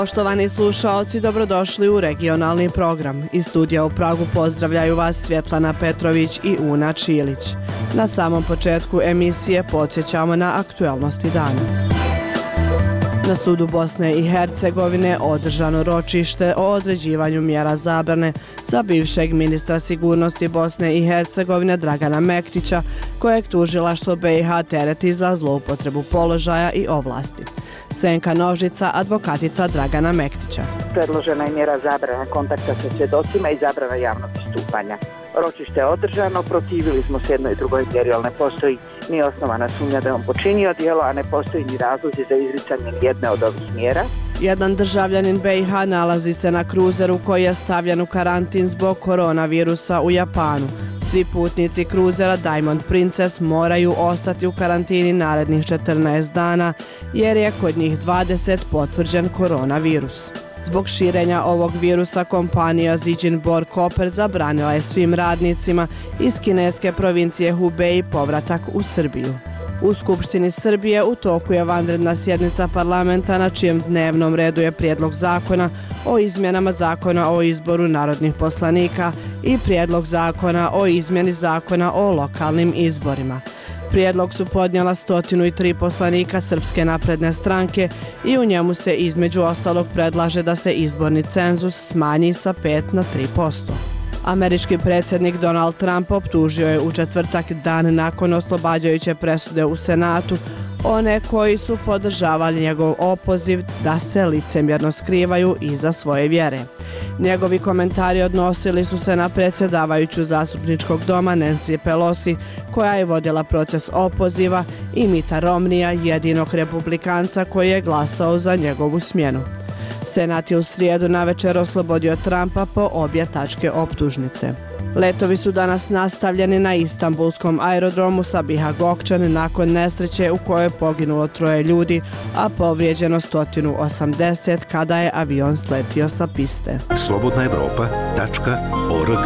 Poštovani slušaoci, dobrodošli u regionalni program. Iz studija u Pragu pozdravljaju vas Svjetlana Petrović i Una Čilić. Na samom početku emisije podsjećamo na aktuelnosti dana. Na sudu Bosne i Hercegovine održano ročište o određivanju mjera zabrane za bivšeg ministra sigurnosti Bosne i Hercegovine Dragana Mektića, kojeg tužilaštvo BiH tereti za zloupotrebu položaja i ovlasti. Senka Nožica, advokatica Dragana Mektića. Predložena je mjera zabrana kontakta sa svjedocima i zabrana javnog istupanja. Ročište je održano, protivili smo se jednoj i drugoj mjeri, ali ne postoji ni osnovana sumnja da je on počinio djelo, a ne postoji ni razlozi za izricanje jedne od ovih mjera. Jedan državljanin BiH nalazi se na kruzeru koji je stavljen u karantin zbog koronavirusa u Japanu. Svi putnici kruzera Diamond Princess moraju ostati u karantini narednih 14 dana jer je kod njih 20 potvrđen koronavirus. Zbog širenja ovog virusa kompanija Zijin Bor Koper zabranila je svim radnicima iz kineske provincije Hubei povratak u Srbiju. U Skupštini Srbije u toku je vanredna sjednica parlamenta na čijem dnevnom redu je prijedlog zakona o izmjenama zakona o izboru narodnih poslanika i prijedlog zakona o izmjeni zakona o lokalnim izborima. Prijedlog su podnijela 103 poslanika Srpske napredne stranke i u njemu se između ostalog predlaže da se izborni cenzus smanji sa 5 na 3%. Američki predsjednik Donald Trump optužio je u četvrtak, dan nakon oslobađajuće presude u Senatu, one koji su podržavali njegov opoziv da se licemjerno skrivaju iza svoje vjere. Njegovi komentari odnosili su se na predsjedavajuću zastupničkog doma Nancy Pelosi, koja je vodila proces opoziva, i Mitta Romneya, jedinog republikanca koji je glasao za njegovu smjenu. Senat je u srijedu navečer oslobodio Trumpa po obje tačke optužnice. Letovi su danas nastavljeni na Istanbulskom aerodromu Sabiha Gökçen nakon nesreće u kojoj je poginulo 3 ljudi, a povrijeđeno 180 kada je avion sletio sa piste. slobodnaevropa.org.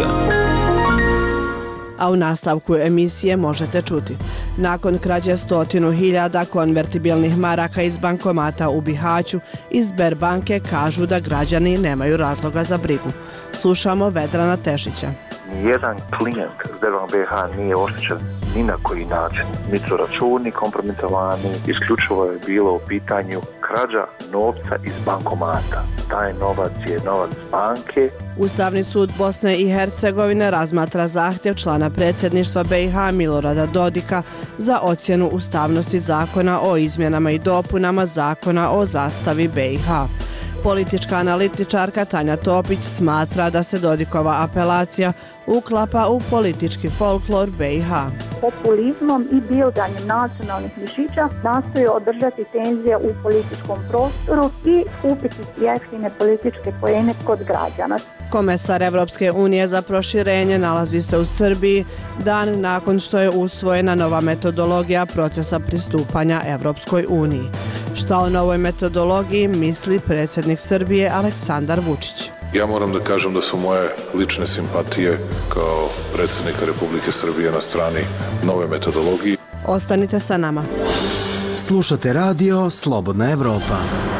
A u nastavku emisije možete čuti: nakon krađe 100.000 konvertibilnih maraka iz bankomata u Bihaću, iz Sberbanke kažu da građani nemaju razloga za brigu. Slušamo Vedrana Tešića. Nijedan klijent Sberbank BiH nije oštećen ni na koji način. Niti su računi kompromitovani, isključivo je bilo u pitanju krađa novca iz bankomata. Taj novac je novac banke. Ustavni sud Bosne i Hercegovine razmatra zahtjev člana predsjedništva BiH Milorada Dodika za ocjenu ustavnosti zakona o izmjenama i dopunama zakona o zastavi BiH. Politička analitičarka Tanja Topić smatra da se Dodikova apelacija uklapa u politički folklor BiH. Populizmom i bildanjem nacionalnih mišića nastoji održati tenzije u političkom prostoru i kupiti jeftine političke poene kod građana. Komesar Evropske unije za proširenje nalazi se u Srbiji dan nakon što je usvojena nova metodologija procesa pristupanja Evropskoj uniji. Šta o novoj metodologiji misli predsjednik Srbije Aleksandar Vučić? Ja moram da kažem da su moje lične simpatije kao predsjednika Republike Srbije na strani nove metodologije. Ostanite sa nama. Slušate radio Slobodna Evropa.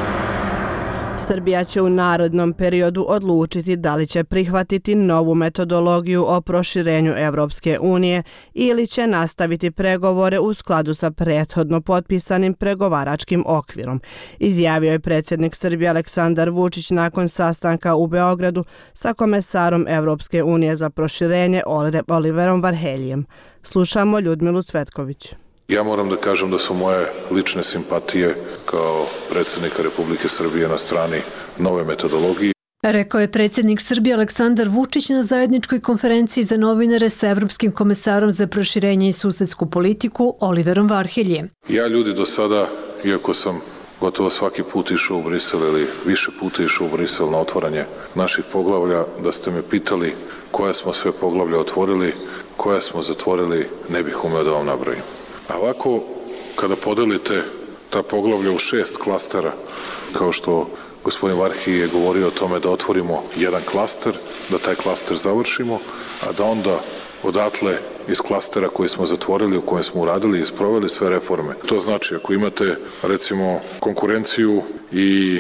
Srbija će u narednom periodu odlučiti da li će prihvatiti novu metodologiju o proširenju Evropske unije ili će nastaviti pregovore u skladu sa prethodno potpisanim pregovaračkim okvirom, izjavio je predsjednik Srbije Aleksandar Vučić nakon sastanka u Beogradu sa komesarom Evropske unije za proširenje Oliverom Varheljem. Slušamo Ljudmilu Cvetković. Ja moram da kažem da su moje lične simpatije kao predsjednika Republike Srbije na strani nove metodologije. Rekao je predsjednik Srbije Aleksandar Vučić na zajedničkoj konferenciji za novinare sa Evropskim komesarom za proširenje i susedsku politiku Oliverom Varheljem. Ja ljudi do sada, iako sam gotovo svaki put išao u Brisel ili više puta išao u Brisel na otvaranje naših poglavlja, da ste me pitali koja smo sve poglavlja otvorili, koja smo zatvorili, ne bih umeo da vam nabrojim. A ovako, kada podelite ta poglavlja u 6 klastera, kao što gospodin Varhelj je govorio o tome da otvorimo jedan klaster, da taj klaster završimo, a da onda odatle iz klastera koji smo zatvorili, u kojem smo uradili i sproveli sve reforme. To znači, ako imate recimo konkurenciju i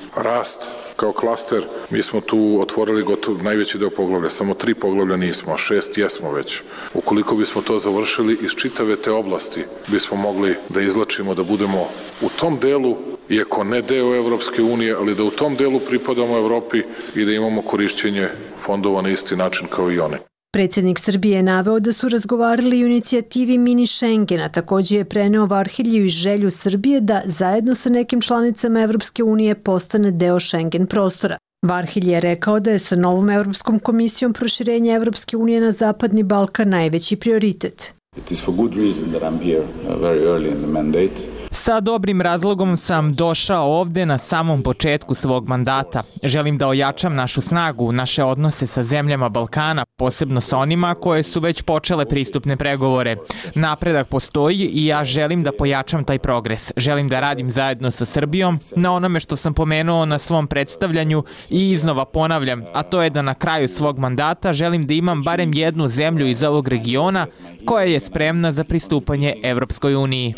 rast kao klaster, mi smo tu otvorili gotovo najveći deo poglavlja, samo 3 poglavlja nismo, a 6 jesmo već. Ukoliko bismo to završili, iz čitave te oblasti bismo mogli da izlačimo, da budemo u tom delu, iako ne deo Evropske unije, ali da u tom delu pripadamo Evropi i da imamo korišćenje fondova na isti način kao i one. Predsjednik Srbije je naveo da su razgovarali o inicijativi Mini Schengena, također je preneo Varhelju i želju Srbije da zajedno sa nekim članicama Evropske unije postane deo Schengen prostora. Varhelj je rekao da je sa novom Evropskom komisijom proširenje Evropske unije na Zapadni Balkan najveći prioritet. It is for good reason that I'm here very early in the mandate. Sa dobrim razlogom sam došao ovde na samom početku svog mandata. Želim da ojačam našu snagu, naše odnose sa zemljama Balkana, posebno sa onima koje su već počele pristupne pregovore. Napredak postoji i ja želim da pojačam taj progres. Želim da radim zajedno sa Srbijom na onome što sam pomenuo na svom predstavljanju i iznova ponavljam, a to je da na kraju svog mandata želim da imam barem jednu zemlju iz ovog regiona koja je spremna za pristupanje Evropskoj uniji.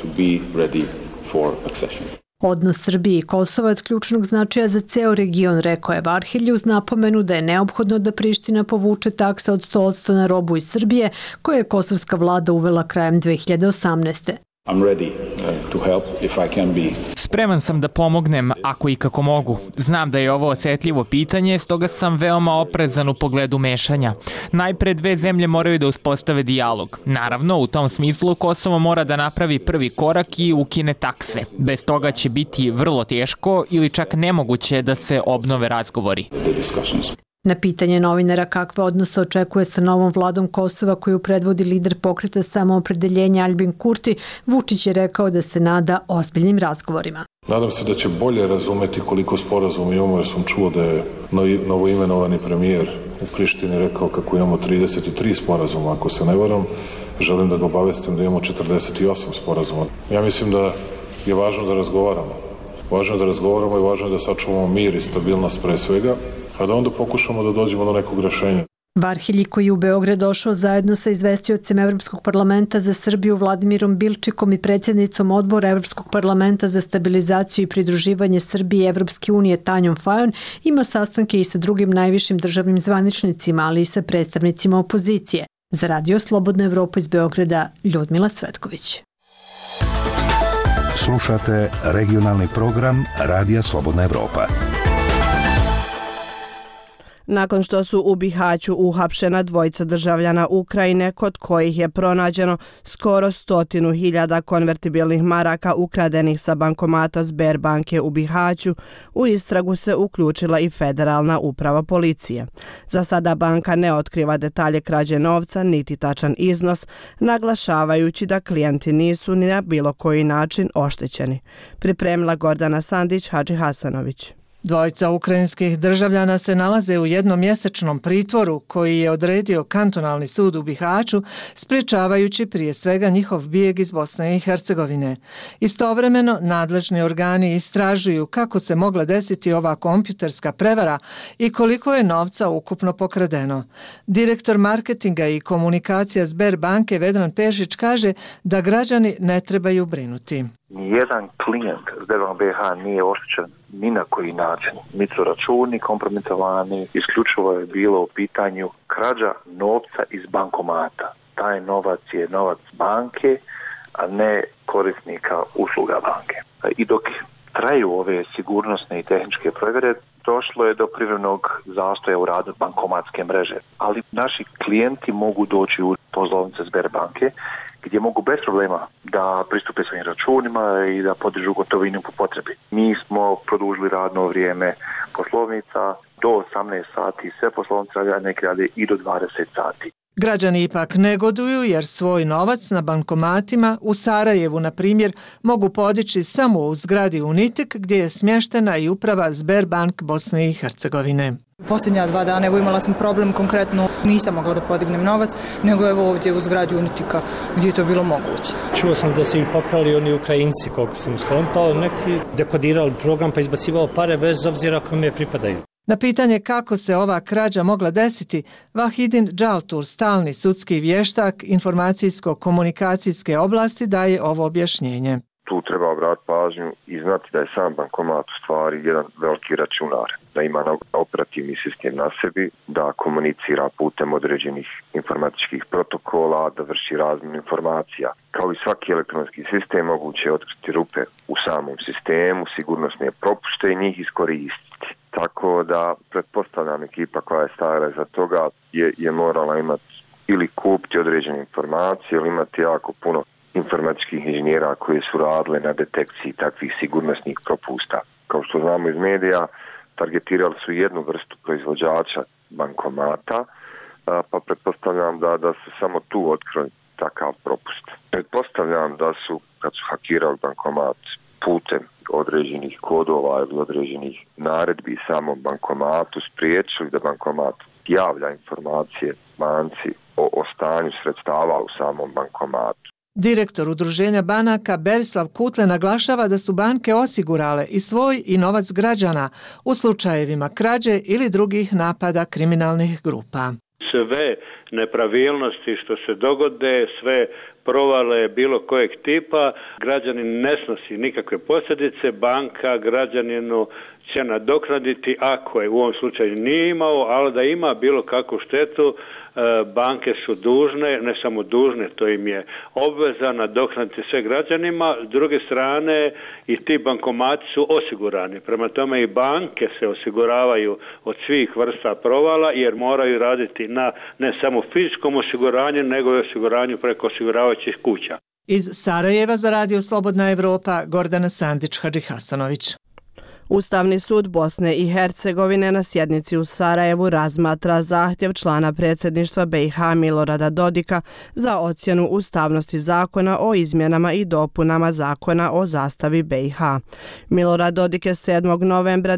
Odnos Srbije i Kosova je od ključnog značaja za ceo region, rekao je Varhelj uz napomenu da je neophodno da Priština povuče takse od 100% na robu iz Srbije, koje je kosovska vlada uvela krajem 2018. I'm ready to help if I can be. Spreman sam da pomognem ako i kako mogu. Znam da je ovo osjetljivo pitanje, stoga sam veoma oprezan u pogledu mešanja. Najpre 2 zemlje moraju da uspostave dijalog. Naravno, u tom smislu Kosovo mora da napravi prvi korak i ukine takse. Bez toga će biti vrlo teško ili čak nemoguće da se obnove razgovori. Na pitanje novinara kakve odnose očekuje sa novom vladom Kosova koju predvodi lider pokreta Samoopredeljenja Albin Kurti, Vučić je rekao da se nada ozbiljnim razgovorima. Nadam se da će bolje razumeti koliko sporazuma imamo, jer sam čuo da je novoimenovani premijer u Prištini rekao kako imamo 33 sporazuma, ako se ne varam. Želim da ga obavestim da imamo 48 sporazuma. Ja mislim da je važno da razgovaramo. Važno je da razgovaramo i važno je da sačuvamo mir i stabilnost pre svega, a da onda pokušamo da dođemo do nekog rešenja. Varhelj, koji je u Beograd došao zajedno sa izvestiocem Evropskog parlamenta za Srbiju Vladimirom Bilčikom i predsjednicom odbora Evropskog parlamenta za stabilizaciju i pridruživanje Srbije i Evropske unije Tanjom Fajon, ima sastanke i sa drugim najvišim državnim zvaničnicima, ali i sa predstavnicima opozicije. Za Radio Slobodna Evropa iz Beograda, Ljudmila Cvetković. Slušate regionalni program Radija Slobodna Evropa. Nakon što su u Bihaću uhapšena 2 državljana Ukrajine kod kojih je pronađeno skoro 100.000 konvertibilnih maraka ukradenih sa bankomata Sberbanke u Bihaću, u istragu se uključila i Federalna uprava policije. Za sada banka ne otkriva detalje krađe novca niti tačan iznos, naglašavajući da klijenti nisu ni na bilo koji način oštećeni. Pripremila Gordana Sandić, Hadži Hasanović. 2 ukrajinskih državljana se nalaze u jednomjesečnom pritvoru koji je odredio kantonalni sud u Bihaću, sprječavajući prije svega njihov bijeg iz Bosne i Hercegovine. Istovremeno, nadležni organi istražuju kako se mogla desiti ova kompjuterska prevara i koliko je novca ukupno pokradeno. Direktor marketinga i komunikacija Sberbanke Vedran Pešić kaže da građani ne trebaju brinuti. Nijedan klijent Sberbank BiH nije oštećen ni na koji način. Mikroračuni kompromitovani, isključivo je bilo u pitanju krađa novca iz bankomata. Taj novac je novac banke, a ne korisnika usluga banke. I dok traju ove sigurnosne i tehničke provjere, došlo je do privremenog zastoja u radu bankomatske mreže. Ali naši klijenti mogu doći u poslovnice Sberbanke gdje mogu bez problema da pristupe svojim računima i da podižu gotovinu po potrebi. Mi smo produžili radno vrijeme poslovnica do 18 sati, sve poslovnice neki rade i do 20 sati. Građani ipak negoduju jer svoj novac na bankomatima u Sarajevu, na primjer, mogu podići samo u zgradi Unitek gdje je smještena i uprava Sberbank Bosne i Hercegovine. Posljednja 2 dana imala sam problem, konkretno nisam mogla da podignem novac, nego evo ovdje u zgradi Unitika gdje je to bilo moguće. Čuo sam da su ih pokrali oni Ukrajinci, koliko sam skontao, neki dekodirali program pa izbacivao pare bez obzira kome pripadaju. Na pitanje kako se ova krađa mogla desiti, Vahidin Džaltur, stalni sudski vještak informacijsko-komunikacijske oblasti, daje ovo objašnjenje. tu treba obratiti pažnju i znati da je sam bankomat u stvari jedan veliki računar, da ima operativni sistem na sebi, da komunicira putem određenih informatičkih protokola, da vrši razmjenu informacija. Kao i svaki elektronski sistem, moguće je otkriti rupe u samom sistemu, sigurnosne propuste i njih iskoristiti. Tako da pretpostavljam ekipa koja je stajala iza toga je morala imati ili kupiti određene informacije ili imati jako puno informatičkih inženjera koji su radili na detekciji takvih sigurnosnih propusta. Kao što znamo iz medija, targetirali su jednu vrstu proizvođača bankomata, pa pretpostavljam da su samo tu otkrili takav propust. Pretpostavljam da su, kad su hakirali bankomat putem određenih kodova ili određenih naredbi samom bankomatu, spriječili da bankomat javlja informacije banci o stanju sredstava u samom bankomatu. Direktor Udruženja banaka Berislav Kutle naglašava da su banke osigurale i svoj i novac građana u slučajevima krađe ili drugih napada kriminalnih grupa. Sve nepravilnosti što se dogode, sve provale bilo kojeg tipa, građanin ne snosi nikakve posljedice, banka građaninu će nadoknaditi ako je u ovom slučaju nije imao, ali da ima bilo kakvu štetu, banke su dužne, ne samo dužne, to im je obveza nadoknaditi sve građanima. S druge strane i ti bankomati su osigurani, prema tome i banke se osiguravaju od svih vrsta provala jer moraju raditi na ne samo fizičkom osiguranju nego i osiguranju preko osiguravajućih kuća. Iz Sarajeva za Radio Slobodna Evropa, Gordana Sandić-Hadžihasanović. Ustavni sud Bosne i Hercegovine na sjednici u Sarajevu razmatra zahtjev člana predsjedništva BiH Milorada Dodika za ocjenu ustavnosti zakona o izmjenama i dopunama zakona o zastavi BiH. Milorad Dodik je 7. novembra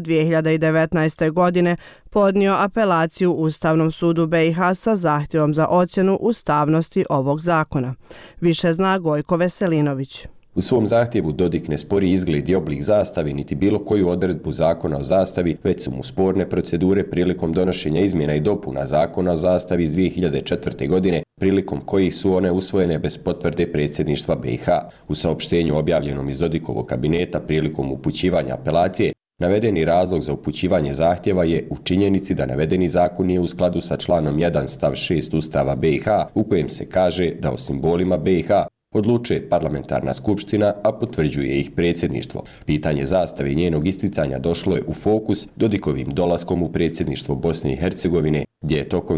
2019. godine podnio apelaciju Ustavnom sudu BiH sa zahtjevom za ocjenu ustavnosti ovog zakona. Više zna Gojko Veselinović. U svom zahtjevu Dodik ne spori izgled i oblik zastave niti bilo koju odredbu zakona o zastavi, već su mu sporne procedure prilikom donošenja izmjena i dopuna zakona o zastavi iz 2004. godine, prilikom kojih su one usvojene bez potvrde predsjedništva BiH. U saopštenju objavljenom iz Dodikovog kabineta prilikom upućivanja apelacije, navedeni razlog za upućivanje zahtjeva je u činjenici da navedeni zakon nije u skladu sa članom 1 stav 6 Ustava BiH, u kojem se kaže da o simbolima BiH odlučuje parlamentarna skupština, a potvrđuje ih predsjedništvo. Pitanje zastave i njenog isticanja došlo je u fokus Dodikovim dolaskom u predsjedništvo Bosne i Hercegovine, gdje je tokom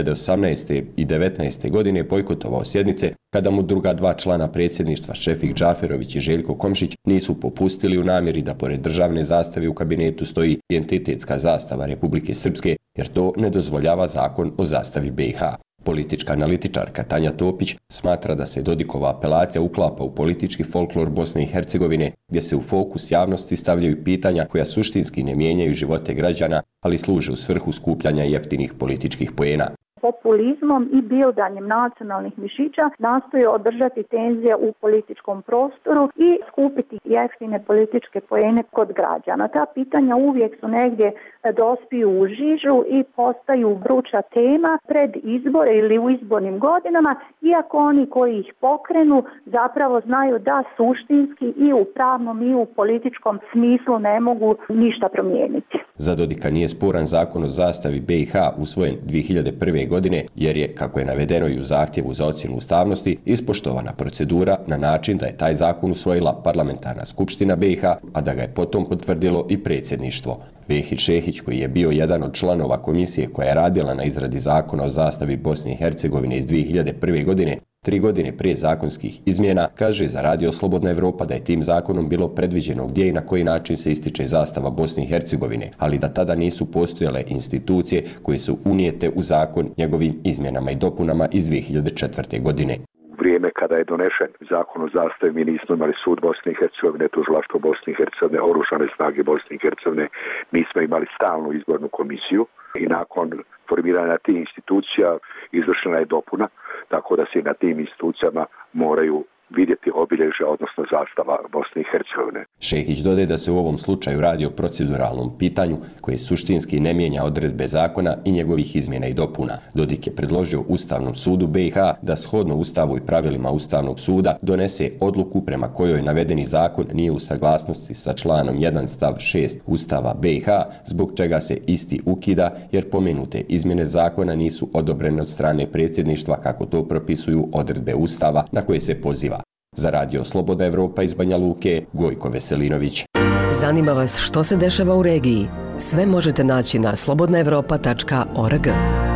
2018. i 2019. godine bojkotovao sjednice, kada mu druga dva člana predsjedništva Šefik Džaferović i Željko Komšić nisu popustili u namjeri da pored državne zastave u kabinetu stoji identitetska zastava Republike Srpske, jer to ne dozvoljava zakon o zastavi BiH. Politička analitičarka Tanja Topić smatra da se Dodikova apelacija uklapa u politički folklor Bosne i Hercegovine, gdje se u fokus javnosti stavljaju pitanja koja suštinski ne mijenjaju živote građana, ali služe u svrhu skupljanja jeftinih političkih poena. Populizmom i bildanjem nacionalnih mišića nastoje održati tenzije u političkom prostoru i skupiti jeftine političke poene kod građana. Ta pitanja uvijek su negdje dospiju u žižu i postaju vruća tema pred izbore ili u izbornim godinama, iako oni koji ih pokrenu zapravo znaju da suštinski i u pravnom i u političkom smislu ne mogu ništa promijeniti. Za Dodika nije sporan zakon o zastavi BiH usvojen 2001. godine, jer je, kako je navedeno i u zahtjevu za ocjenu ustavnosti, ispoštovana procedura na način da je taj zakon usvojila parlamentarna skupština BiH, a da ga je potom potvrdilo i predsjedništvo. Vehid Šehić, koji je bio jedan od članova komisije koja je radila na izradi zakona o zastavi Bosne i Hercegovine iz 2001. godine, 3 godine prije zakonskih izmjena, kaže za Radio Slobodna Evropa da je tim zakonom bilo predviđeno gdje i na koji način se ističe zastava Bosne i Hercegovine, ali da tada nisu postojale institucije koje su unijete u zakon njegovim izmjenama i dopunama iz 2004. godine. Vrijeme kada je donešen zakon o zastavi, mi nismo imali sud Bosne i Hercegovine, tužilaštvo Bosne i Hercegovine, oružane snage Bosne i Hercegovine, nismo imali stalnu izbornu komisiju i nakon formiranja tih institucija izvršena je dopuna, tako da se na tim institucijama moraju vidjeti obilježja, odnosno zastava Bosne i Hercegovine. Šehić dodaje da se u ovom slučaju radi o proceduralnom pitanju koje suštinski ne mijenja odredbe zakona i njegovih izmjena i dopuna. Dodik je predložio Ustavnom sudu BiH da shodno Ustavu i pravilima Ustavnog suda donese odluku prema kojoj navedeni zakon nije u saglasnosti sa članom 1 stav 6 Ustava BiH, zbog čega se isti ukida jer pomenute izmjene zakona nisu odobrene od strane predsjedništva kako to propisuju odredbe Ustava na koje se poziva. Za Radio Sloboda Evropa iz Banja Luke, Gojko Veselinović. Zanima vas što se dešava u regiji? Sve možete naći na slobodnaevropa.org.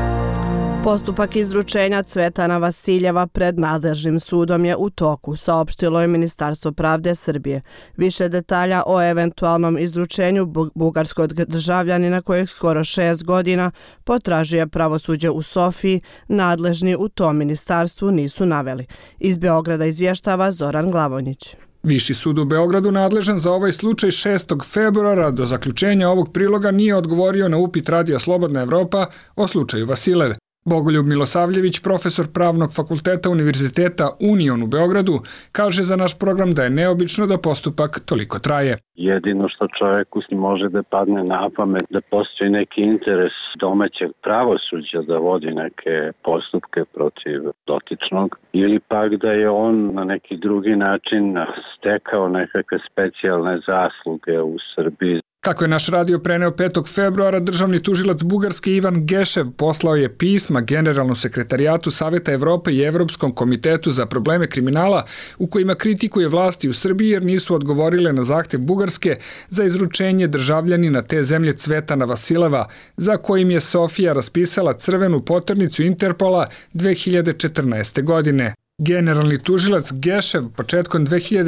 Postupak izručenja Cvetana Vasiljeva pred nadležnim sudom je u toku, saopštilo je Ministarstvo pravde Srbije. Više detalja o eventualnom izručenju bugarskog državljanina kojeg skoro 6 godina potražuje pravosuđe u Sofiji, nadležni u tom ministarstvu nisu naveli. Iz Beograda izvještava Zoran Glavonjić. Viši sud u Beogradu nadležan za ovaj slučaj 6. februara do zaključenja ovog priloga nije odgovorio na upit Radija Slobodna Evropa o slučaju Vasilev. Bogoljub Milosavljević, profesor Pravnog fakulteta Univerziteta Union u Beogradu, kaže za naš program da je neobično da postupak toliko traje. Jedino što čovjeku može da padne na pamet da postoji neki interes domaćeg pravosuđa da vodi neke postupke protiv dotičnog ili pak da je on na neki drugi način stekao nekakve specijalne zasluge u Srbiji. Kako je naš radio preneo 5. februara, državni tužilac Bugarske Ivan Gešev poslao je pisma Generalnom sekretarijatu Saveta Evrope i Evropskom komitetu za probleme kriminala u kojima kritikuje vlasti u Srbiji jer nisu odgovorile na zahtev Bugarske za izručenje državljanina te zemlje Cvetana Vasileva, za kojim je Sofija raspisala crvenu poternicu Interpola 2014. godine. Generalni tužilac Gešev početkom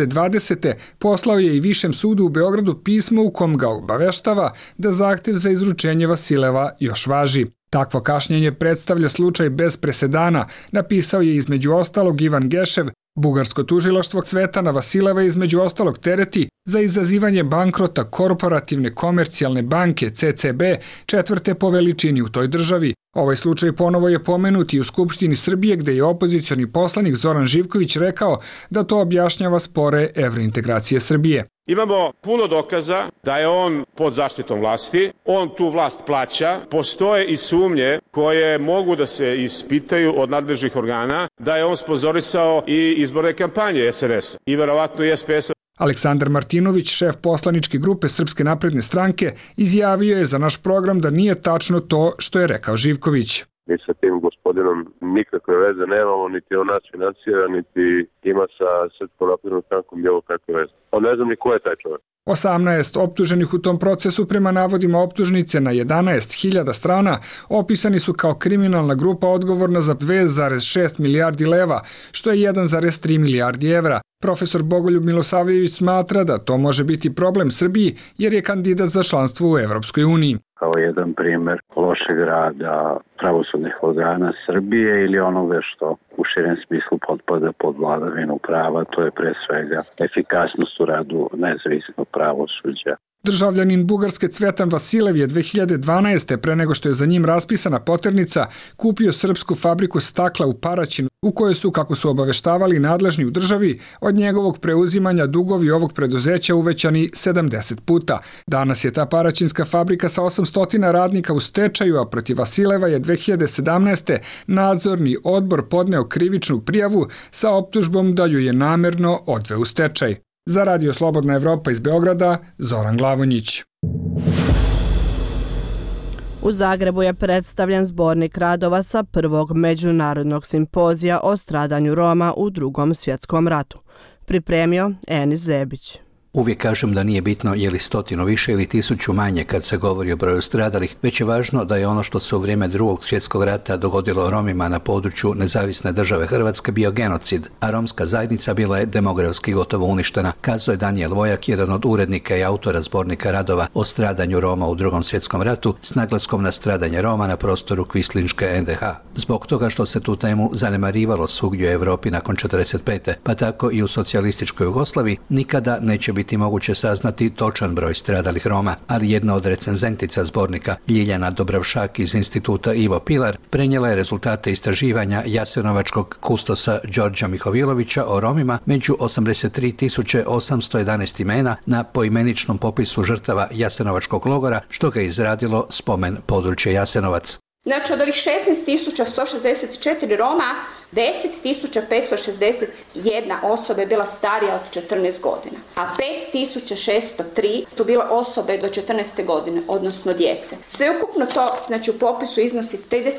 2020. poslao je i Višem sudu u Beogradu pismo u kom ga obaveštava da zahtev za izručenje Vasileva još važi. Takvo kašnjenje predstavlja slučaj bez presedana, napisao je između ostalog Ivan Gešev. Bugarsko tužilaštvo Cvetana Vasileva između ostalog tereti za izazivanje bankrota korporativne komercijalne banke CCB, četvrte po veličini u toj državi. Ovaj slučaj ponovo je pomenut i u Skupštini Srbije gde je opozicioni poslanik Zoran Živković rekao da to objašnjava spore evrointegracije Srbije. Imamo puno dokaza da je on pod zaštitom vlasti, on tu vlast plaća, postoje i sumnje koje mogu da se ispitaju od nadležnih organa da je on sponzorisao i izborne kampanje SNS i verovatno i SPS-a. Aleksandar Martinović, šef poslaničke grupe Srpske napredne stranke, izjavio je za naš program da nije tačno to što je rekao Živković. Mi sa tim gospodinom nikakve veze nemamo, niti on nas financira, niti ima sa Srpskom naprednom strankom bilo kakve veze. On ne znam ni ko je taj čovjek. 18 optuženih u tom procesu prema navodima optužnice na 11.000 strana opisani su kao kriminalna grupa odgovorna za 2,6 milijardi leva, što je 1,3 milijardi evra. Profesor Bogoljub Milosavljević smatra da to može biti problem Srbiji jer je kandidat za članstvo u Evropskoj uniji. Kao jedan primjer lošeg rada pravosudnih organa Srbije ili onoga što u širem smislu potpada pod vladavinu prava, to je pre svega efikasnost u radu nezavisnog pravosuđa. Državljanin Bugarske Cvetan Vasilev je 2012. pre nego što je za njim raspisana poternica kupio srpsku fabriku stakla u Paraćinu u kojoj su, kako su obaveštavali nadležni u državi, od njegovog preuzimanja dugovi ovog preduzeća uvećani 70 puta. Danas je ta paraćinska fabrika sa 800 radnika u stečaju, a protiv Vasileva je 2017. nadzorni odbor podneo krivičnu prijavu sa optužbom da ju je namerno odveo u stečaj. Za Radio Slobodna Evropa iz Beograda, Zoran Glavonjić. U Zagrebu je predstavljen zbornik radova sa prvog međunarodnog simpozija o stradanju Roma u Drugom svjetskom ratu. Pripremio Enis Zebić. Uvijek kažem da nije bitno je li 100 više ili 1000 manje kad se govori o broju stradalih, već je važno da je ono što se u vrijeme Drugog svjetskog rata dogodilo Romima na području nezavisne države Hrvatske bio genocid, a romska zajednica bila je demografski gotovo uništena, kazao je Danijel Vojak, jedan od urednika i autora zbornika radova o stradanju Roma u Drugom svjetskom ratu s naglaskom na stradanje Roma na prostoru Kvislinške NDH. Zbog toga što se tu temu zanemarivalo svugdje u Europi nakon 1945. pa tako i u socijalističkoj Jugoslaviji, nikada neće biti biti moguće saznati točan broj stradalih Roma, ali jedna od recenzentica zbornika, Ljiljana Dobravšak iz instituta Ivo Pilar, prenijela je rezultate istraživanja jasenovačkog kustosa Đorđa Mihovilovića o Romima među 83.811 imena na poimeničnom popisu žrtava Jasenovačkog logora, što ga je izradilo Spomen područje Jasenovac. Znači, od ovih 16.164 Roma, 10.561 osobe je bila starija od 14 godina, a 5.603 su bile osobe do 14. godine, odnosno djece. Sveukupno to, znači, u popisu iznosi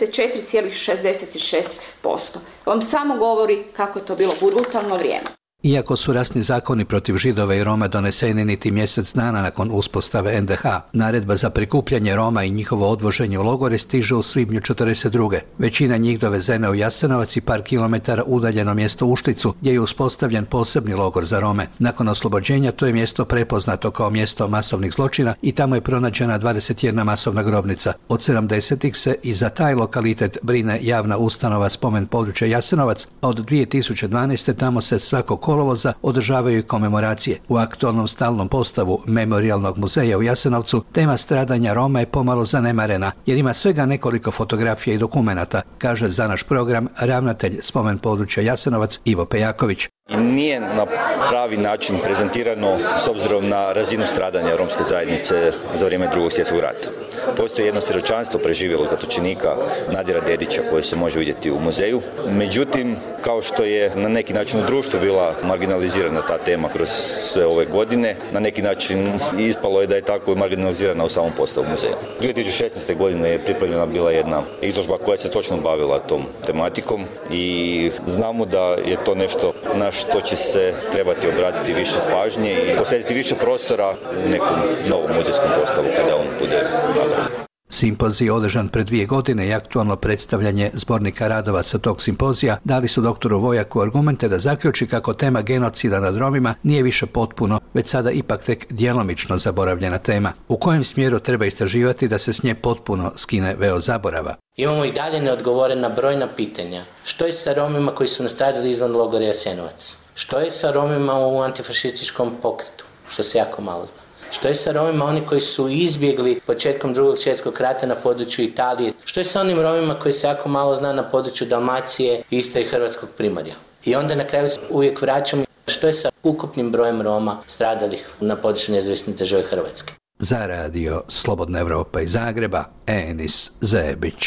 34,66%. Vam samo govori kako je to bilo brutalno vrijeme. Iako su rasni zakoni protiv Židova i Roma doneseni niti mjesec dana nakon uspostave NDH, naredba za prikupljanje Roma i njihovo odvoženje u logore stiže u svibnju 1942. Većina njih dovezena u Jasenovac i par kilometara udaljeno mjesto Ušticu, gdje je uspostavljen posebni logor za Rome. Nakon oslobođenja to je mjesto prepoznato kao mjesto masovnih zločina i tamo je pronađena 21 masovna grobnica. Od 70-ih se i za taj lokalitet brine javna ustanova Spomen područja Jasenovac, a od 2012. tamo se svako kolovoza održavaju i komemoracije. U aktualnom stalnom postavu Memorijalnog muzeja u Jasenovcu tema stradanja Roma je pomalo zanemarena, jer ima svega nekoliko fotografija i dokumenata, kaže za naš program ravnatelj Spomen područja Jasenovac Ivo Pejaković. I nije na pravi način prezentirano s obzirom na razinu stradanja romske zajednice za vrijeme Drugog svjetskog rata. Postoji jedno svjedočanstvo preživjelog zatočenika Nadira Dedića koje se može vidjeti u muzeju. Međutim, kao što je na neki način u društvu bila marginalizirana ta tema kroz sve ove godine, na neki način ispalo je da je tako marginalizirana u samom postavu muzeja. 2016. godine je pripremljena bila jedna izložba koja se točno bavila tom tematikom i znamo da je to nešto na što će se trebati obratiti više pažnje i posvetiti više prostora u nekom novom muzejskom postavu kada on bude nabavljen. Simpozij održan pred 2 godine i aktualno predstavljanje zbornika radova sa tog simpozija dali su doktoru Vojaku argumente da zaključi kako tema genocida nad Romima nije više potpuno, već sada ipak tek djelomično zaboravljena tema. U kojem smjeru treba istraživati da se s nje potpuno skine veo zaborava? Imamo i dalje neodgovorena brojna pitanja. Što je sa Romima koji su nastradali izvan logora Jasenovac? Što je sa Romima u antifašističkom pokretu? Što se jako malo zna. Što je sa Romima oni koji su izbjegli početkom Drugog svjetskog rata na području Italije? Što je sa onim Romima koji se jako malo zna na području Dalmacije, Istre i Hrvatskog Primorja? I onda na kraju se uvijek vraćamo što je sa ukupnim brojem Roma stradalih na području nezavisne države Hrvatske. Za radio Slobodna Evropa iz Zagreba, Enis Zebić.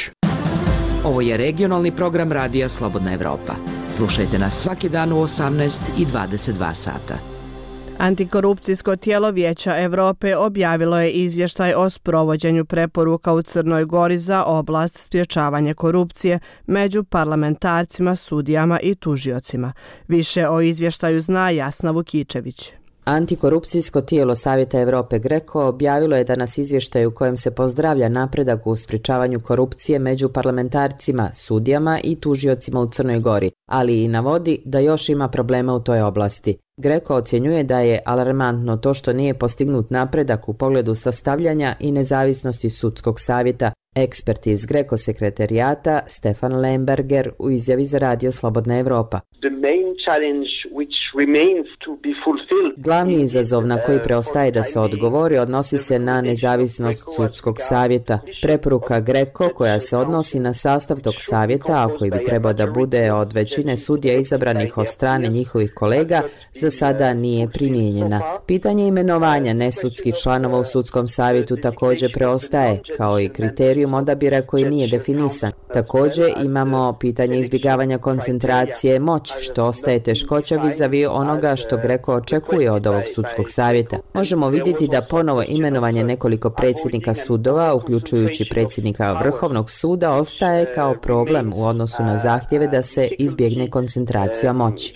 Ovo je regionalni program radija Slobodna Evropa. Slušajte nas svaki dan u 18 i 22 sata. Antikorupcijsko tijelo Vijeća Europe objavilo je izvještaj o sprovođenju preporuka u Crnoj Gori za oblast sprječavanja korupcije među parlamentarcima, sudijama i tužiocima. Više o izvještaju zna Jasna Vukičević. Antikorupcijsko tijelo Savjeta Europe GRECO objavilo je danas izvještaj u kojem se pozdravlja napredak u sprječavanju korupcije među parlamentarcima, sudijama i tužiocima u Crnoj Gori, ali i navodi da još ima problema u toj oblasti. GRECO ocjenjuje da je alarmantno to što nije postignut napredak u pogledu sastavljanja i nezavisnosti sudskog savjeta. Ekspert iz GRECO sekretarijata Stefan Lemberger u izjavi za radio Slobodna Evropa. Glavni izazov na koji preostaje da se odgovori odnosi se na nezavisnost sudskog savjeta. Preporuka GRECO koja se odnosi na sastav tog savjeta, a koji bi trebao da bude od većine sudija izabranih od strane njihovih kolega, za sada nije primijenjena. Pitanje imenovanja nesudskih članova u sudskom savjetu također preostaje, kao i kriterijum odabira koji nije definisan. Također imamo pitanje izbjegavanja koncentracije moći, što ostaje teškoća vizavi onoga što GRECO očekuje od ovog sudskog savjeta. Možemo vidjeti da ponovo imenovanje nekoliko predsjednika sudova, uključujući predsjednika Vrhovnog suda, ostaje kao problem u odnosu na zahtjeve da se izbjegne koncentracija moći.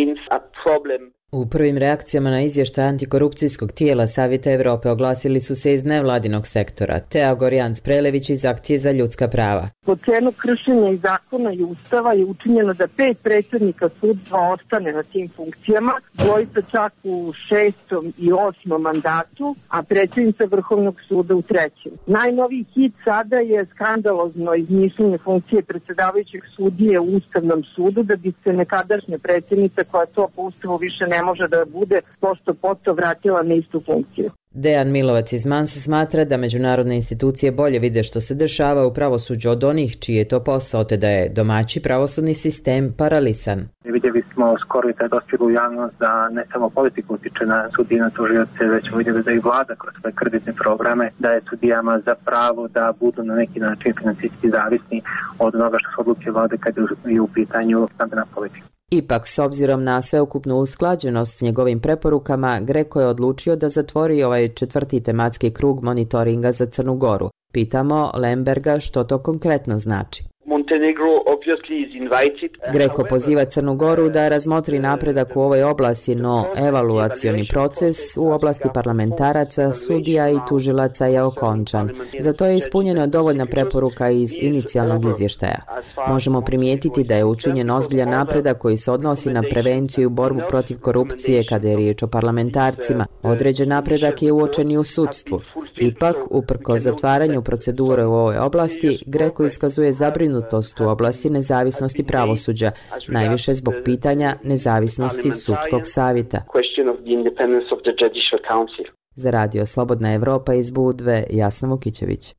U prvim reakcijama na izvještaj antikorupcijskog tijela Savjeta Europe oglasili su se iz nevladinog sektora. Tea Gorjanc-Prelević iz Akcije za ljudska prava. Po cijenu kršenja i zakona i ustava je učinjeno da 5 predsjednika sudstva ostane na tim funkcijama, dvojica čak u 6. i 8. mandatu, a predsjednica Vrhovnog suda u 3. Najnoviji hit sada je skandalozno izmišljenje funkcije predsjedavajućeg sudije u Ustavnom sudu, da bi se nekadašnja predsjednica, koja to po ustavu više ne ne može da bude posto vratila na istu funkciju. Dejan Milovac iz Mansa smatra da međunarodne institucije bolje vide što se dešava u pravosuđu od onih čiji je to posao, te da je domaći pravosudni sistem paralisan. Vidjeli smo skoro i da je dostiglo u javnost da ne samo politika utiče na sudije, na tužioce, već vidjeli da i vlada kroz svoje kreditne programe daje sudijama za pravo da budu na neki način finansijski zavisni od onoga što su odluke vlade kad je u pitanju stambena politika. Ipak, s obzirom na sveukupnu usklađenost s njegovim preporukama, GRECO je odlučio da zatvori ovaj 4. tematski krug monitoringa za Crnu Goru. Pitamo Lemberga što to konkretno znači. GRECO poziva Crnu Goru da razmotri napredak u ovoj oblasti, no evaluacioni proces u oblasti parlamentaraca, sudija i tužilaca je okončan. Za to je ispunjena dovoljna preporuka iz inicijalnog izvještaja. Možemo primijetiti da je učinjen ozbiljan napredak koji se odnosi na prevenciju i borbu protiv korupcije kada je riječ o parlamentarcima. Određen napredak je uočen i u sudstvu. Ipak, uprkos zatvaranju procedure u ovoj oblasti, GRECO iskazuje zabrinutost u oblasti nezavisnosti pravosuđa, najviše zbog pitanja nezavisnosti sudskog savjeta. Za Radio Slobodna Evropa iz Budve, Jasna Vukićević.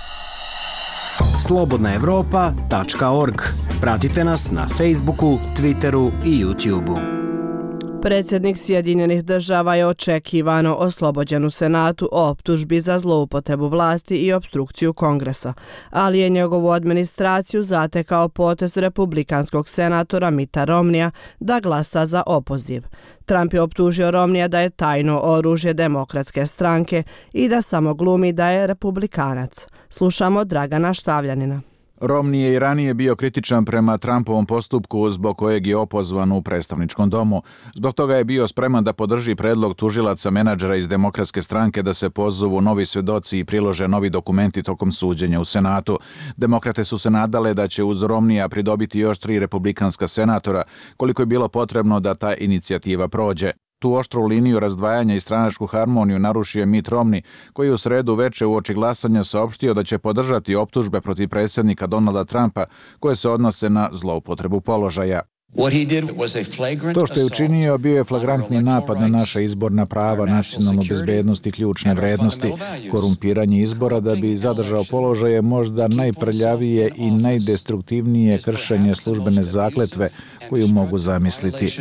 slobodnaevropa.org. Pratite nas na Facebooku, Twitteru i YouTubeu. Predsjednik Sjedinjenih država je očekivano oslobođen u Senatu o optužbi za zloupotrebu vlasti i opstrukciju Kongresa, ali je njegovu administraciju zatekao potez republikanskog senatora Mitta Romneya da glasa za opoziv. Trump je optužio Romneya da je tajno oružje demokratske stranke i da samo glumi da je republikanac. Slušamo Dragana Štavljanina. Romney je i ranije bio kritičan prema Trumpovom postupku zbog kojeg je opozvan u predstavničkom domu. Zbog toga je bio spreman da podrži predlog tužilaca menadžera iz demokratske stranke da se pozovu novi svedoci i prilože novi dokumenti tokom suđenja u Senatu. Demokrate su se nadale da će uz Romneya pridobiti još 3 republikanska senatora, koliko je bilo potrebno da ta inicijativa prođe. Tu oštru liniju razdvajanja i stranačku harmoniju narušio je Mitt Romney, koji u sredu veče uoči glasanja saopštio da će podržati optužbe protiv predsjednika Donalda Trumpa koje se odnose na zloupotrebu položaja. To što je učinio bio je flagrantni napad na naša izborna prava, nacionalnu bezbednost i ključne vrednosti. Korumpiranje izbora da bi zadržao položaj je možda najprljavije i najdestruktivnije kršenje službene zakletve koju mogu zamisliti.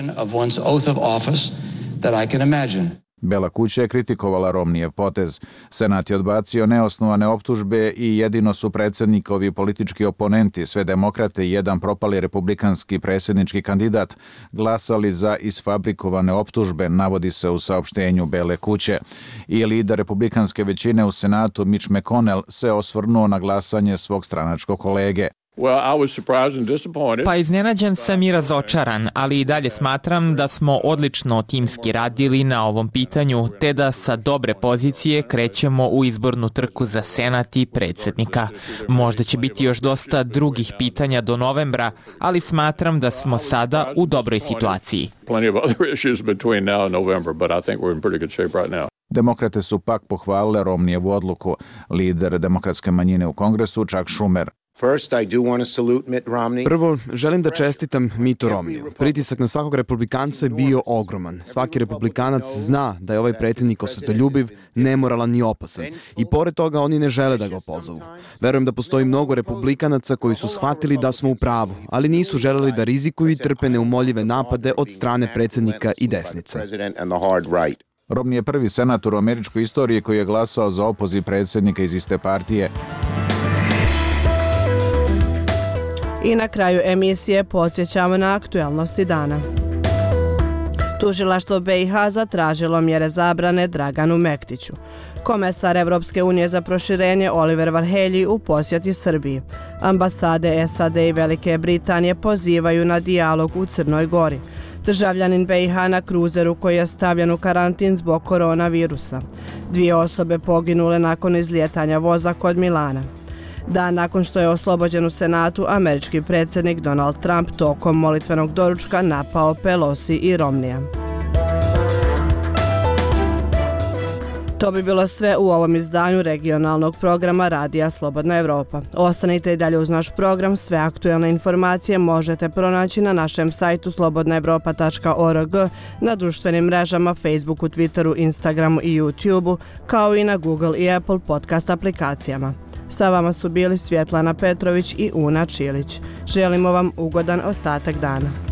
Bela kuća je kritikovala Romneyev potez. Senat je odbacio neosnovane optužbe i jedino su predsjednikovi politički oponenti, sve demokrate i jedan propali republikanski predsjednički kandidat, glasali za isfabrikovane optužbe, navodi se u saopštenju Bele kuće. I lider republikanske većine u Senatu Mitch McConnell se osvrnuo na glasanje svog stranačkog kolege. Pa iznenađen sam i razočaran, ali i dalje smatram da smo odlično timski radili na ovom pitanju, te da sa dobre pozicije krećemo u izbornu trku za Senat i predsjednika. Možda će biti još dosta drugih pitanja do novembra, ali smatram da smo sada u dobroj situaciji. Demokrate su pak pohvalile Romneyevu odluku. Lider demokratske manjine u Kongresu Chuck Schumer. Prvo, želim da čestitam Mittu Romneyu. Pritisak na svakog republikanca je bio ogroman. Svaki republikanac zna da je ovaj predsjednik osvetoljubiv, nemoralan i opasan. I pored toga oni ne žele da ga opozovu. Verujem da postoji mnogo republikanaca koji su shvatili da smo u pravu, ali nisu želeli da rizikuju i trpe neumoljive napade od strane predsjednika i desnice. Romney je prvi senator u američkoj istoriji koji je glasao za opoziv predsjednika iz iste partije. I na kraju emisije podsjećamo na aktualnosti dana. Tužilaštvo BiH zatražilo mjere zabrane Draganu Mektiću. Komesar Evropske unije za proširenje Oliver Varhelyi u posjeti Srbiji. Ambasade SAD i Velike Britanije pozivaju na dijalog u Crnoj Gori. Državljanin BiH na kruzeru koji je stavljen u karantin zbog koronavirusa. 2 osobe poginule nakon izlijetanja voza kod Milana. Dan nakon što je oslobođen u Senatu, američki predsjednik Donald Trump tokom molitvenog doručka napao Pelosi i Romneya. To bi bilo sve u ovom izdanju regionalnog programa Radija Slobodna Evropa. Ostanite i dalje uz naš program. Sve aktuelne informacije možete pronaći na našem sajtu slobodnaevropa.org, na društvenim mrežama Facebooku, Twitteru, Instagramu i YouTubeu, kao i na Google i Apple podcast aplikacijama. Sa vama su bili Svjetlana Petrović i Una Čilić. Želimo vam ugodan ostatak dana.